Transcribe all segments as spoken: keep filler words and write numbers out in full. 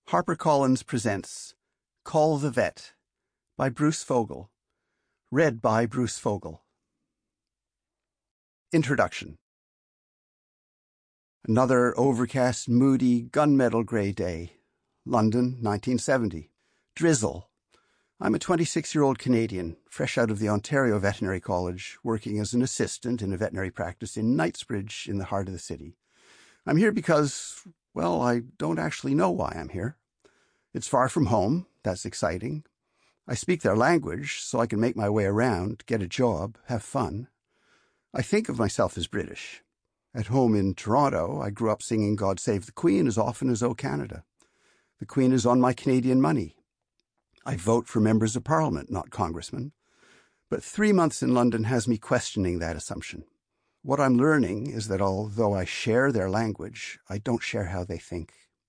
HarperCollins presents Call the Vet by Bruce Fogel. Read by Bruce Fogel. Introduction. Another overcast, moody, gunmetal grey day. London, nineteen seventy. Drizzle. I'm a twenty-six-year-old Canadian, fresh out of the Ontario Veterinary College, working as an assistant in a veterinary practice in Knightsbridge in the heart of the city. I'm here because, well, I don't actually know why I'm here. It's far from home. That's exciting. I speak their language, so I can make my way around, get a job, have fun. I think of myself as British. At home in Toronto, I grew up singing God Save the Queen as often as O Canada. The Queen is on my Canadian money. I vote for members of Parliament, not congressmen. But three months in London has me questioning that assumption. What I'm learning is that although I share their language, I don't share how they think.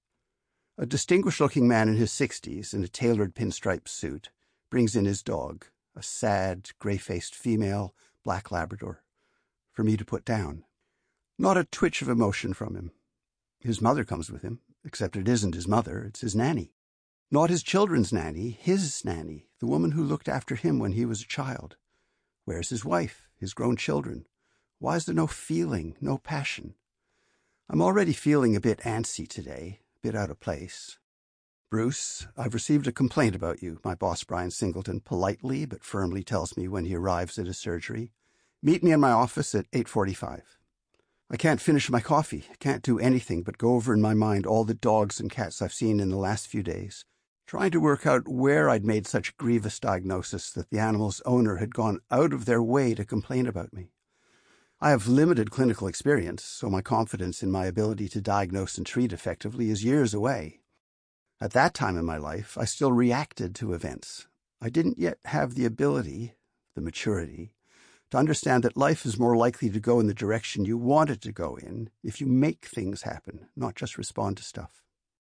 A distinguished-looking man in his sixties in a tailored pinstripe suit brings in his dog, a sad, grey-faced female black Labrador, for me to put down. Not a twitch of emotion from him. His mother comes with him, except it isn't his mother, it's his nanny. Not his children's nanny, his nanny, the woman who looked after him when he was a child. Where's his wife, his grown children? Why is there no feeling, no passion? I'm already feeling a bit antsy today, a bit out of place. Bruce, I've received a complaint about you, my boss Brian Singleton politely but firmly tells me when he arrives at his surgery. Meet me in my office at eight forty-five. I can't finish my coffee, can't do anything but go over in my mind all the dogs and cats I've seen in the last few days, trying to work out where I'd made such grievous diagnosis that the animal's owner had gone out of their way to complain about me. I have limited clinical experience, so my confidence in my ability to diagnose and treat effectively is years away. At that time in my life, I still reacted to events. I didn't yet have the ability, the maturity, to understand that life is more likely to go in the direction you want it to go in if you make things happen, not just respond to stuff.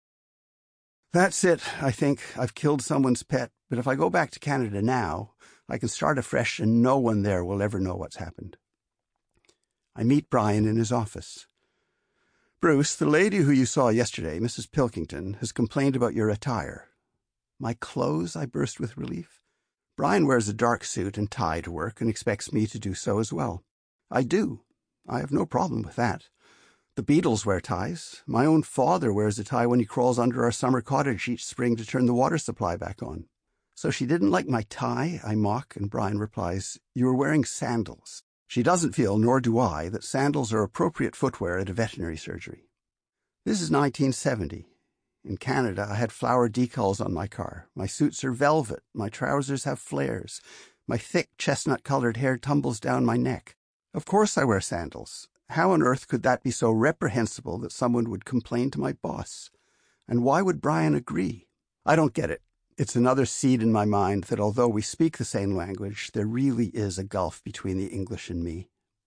That's it, I think. I've killed someone's pet, but if I go back to Canada now, I can start afresh and no one there will ever know what's happened. I meet Brian in his office. Bruce, the lady who you saw yesterday, Missus Pilkington, has complained about your attire. My clothes? I burst with relief. Brian wears a dark suit and tie to work and expects me to do so as well. I do. I have no problem with that. The Beatles wear ties. My own father wears a tie when he crawls under our summer cottage each spring to turn the water supply back on. So she didn't like my tie, I mock, and Brian replies, you were wearing sandals. She doesn't feel, nor do I, that sandals are appropriate footwear at a veterinary surgery. This is nineteen seventy. In Canada, I had flower decals on my car. My suits are velvet. My trousers have flares. My thick chestnut-colored hair tumbles down my neck. Of course I wear sandals. How on earth could that be so reprehensible that someone would complain to my boss? And why would Brian agree? I don't get it. It's another seed in my mind that although we speak the same language, there really is a gulf between the English and me.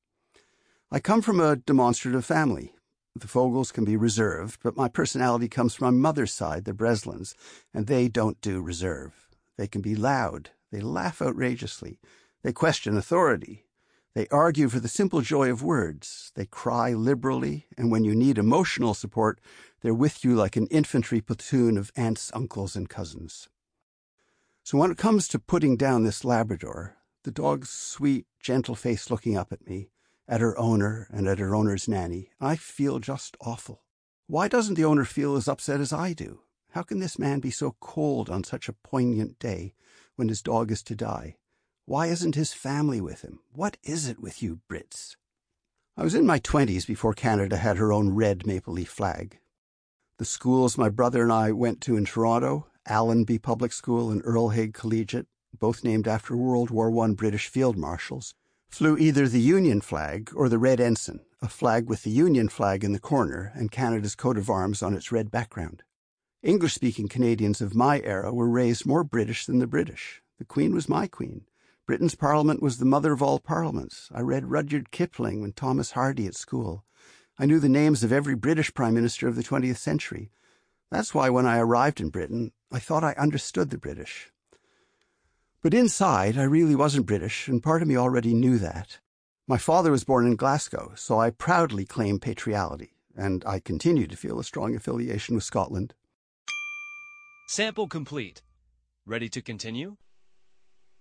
I come from a demonstrative family. The Fogels can be reserved, but my personality comes from my mother's side, the Breslins, and they don't do reserve. They can be loud. They laugh outrageously. They question authority. They argue for the simple joy of words. They cry liberally, and when you need emotional support, they're with you like an infantry platoon of aunts, uncles, and cousins. So when it comes to putting down this Labrador, the dog's sweet, gentle face looking up at me, at her owner and at her owner's nanny, I feel just awful. Why doesn't the owner feel as upset as I do? How can this man be so cold on such a poignant day when his dog is to die? Why isn't his family with him? What is it with you Brits? I was in my twenties before Canada had her own red maple leaf flag. The schools my brother and I went to in Toronto, Allenby Public School and Earl Haig Collegiate, both named after World War One British field marshals, flew either the Union flag or the Red Ensign, a flag with the Union flag in the corner and Canada's coat of arms on its red background. English-speaking Canadians of my era were raised more British than the British. The Queen was my queen. Britain's Parliament was the mother of all parliaments. I read Rudyard Kipling and Thomas Hardy at school. I knew the names of every British Prime Minister of the twentieth century. That's why when I arrived in Britain, I thought I understood the British. But inside, I really wasn't British, and part of me already knew that. My father was born in Glasgow, so I proudly claim patriality, and I continue to feel a strong affiliation with Scotland. Sample complete. Ready to continue?